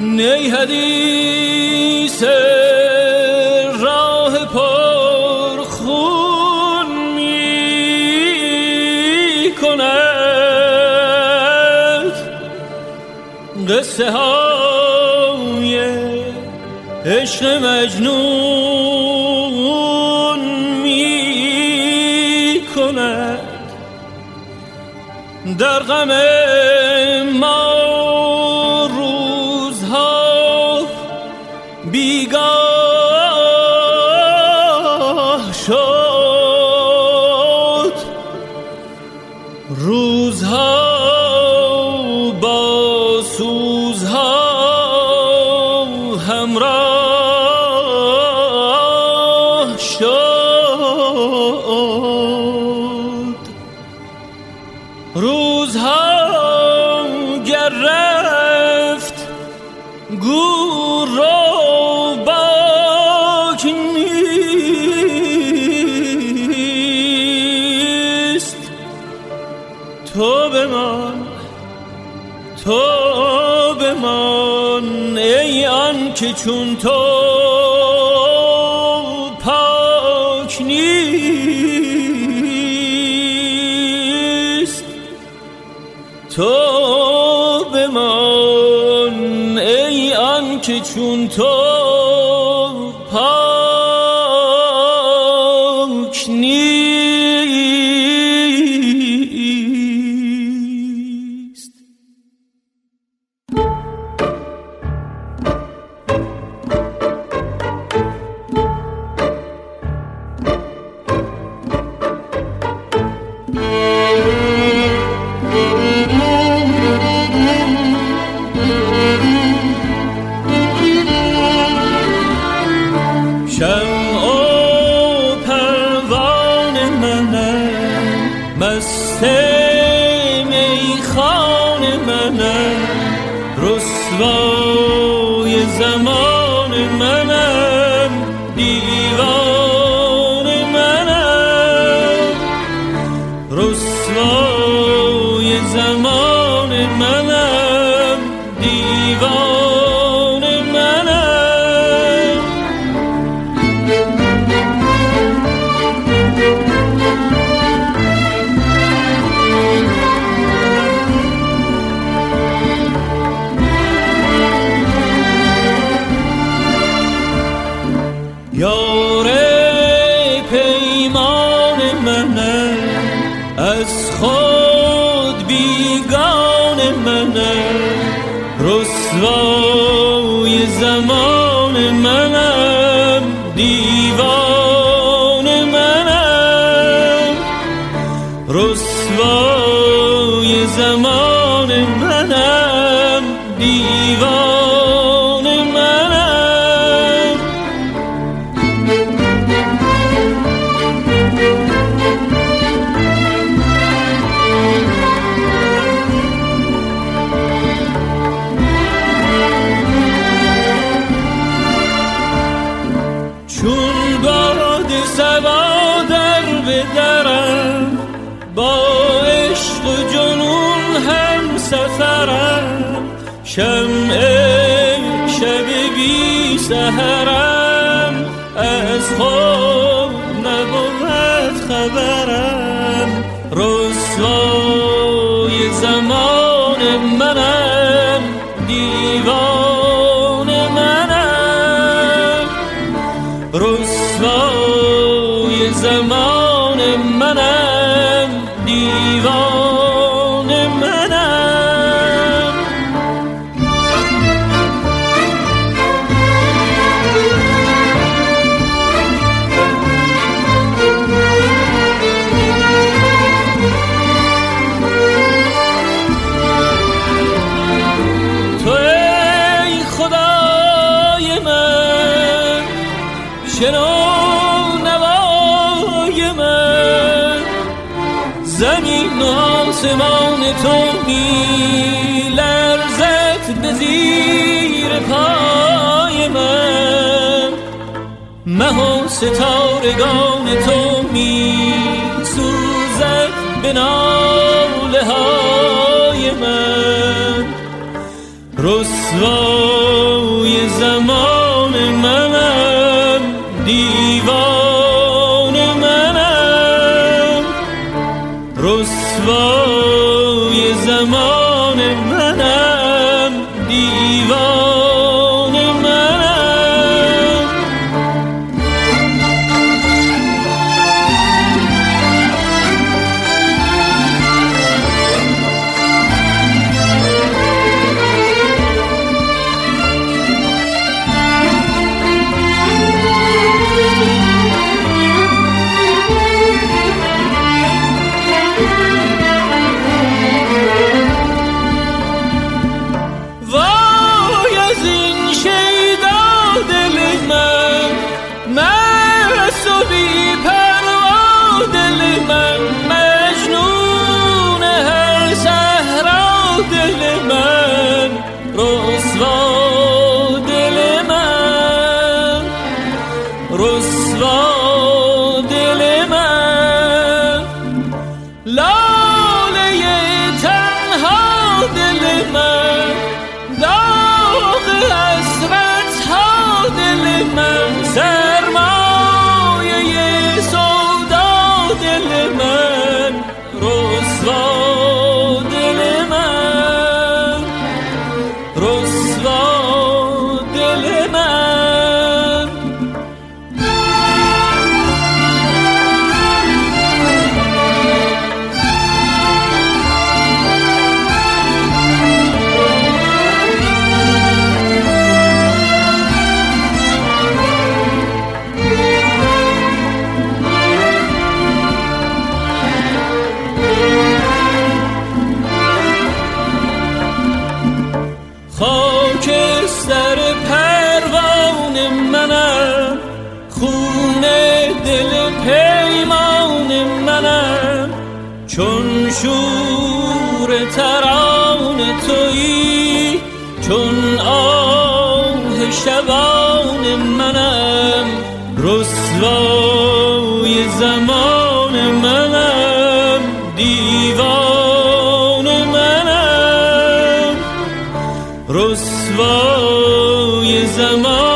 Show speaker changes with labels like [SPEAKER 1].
[SPEAKER 1] نی حدیث راه پر خون می کند، قصه های عشق مجنون می کند. در غم ما روزها بیگاه شد، روزها با سوزها همراه شد. روزها گر رفت گور رو باک نیست. تو بمان ای آن که چون تو پاک نیست. تو بمان ای آن که چون تو پاک نیست. مست میخوان منم، رسوای زمان منم، دیوان منم. رسوای زمان منم، دیوان منم. یار پیمان منم، از خود بیگان منم، رسوای زمان منم، دیوان منم. رسوای زمان منم، دیوان منم. چون باد صبا در بدرم، با عشق و جنون هم سفرم. شمع شب بی سحرم، از خود نبود خبرم. رسوای زمان منم، دیوان منم. رسوای زمان منم، دیوان منم. تو ای خدای من، شنو نوای من. زمین و آسمان تو می لرزد به زیر پای من. مه و ستارگان تو می سوزد به ناله های من. رسوای زمان منم، دیوان منم، رسوای زمان منم، دیوان منم. خاکستر پروان منم، خون دل پیمان منم، چون شور تران تویی، چون آه شبان منم، رسوای زمان منم، دیوان منم، رسوای زمان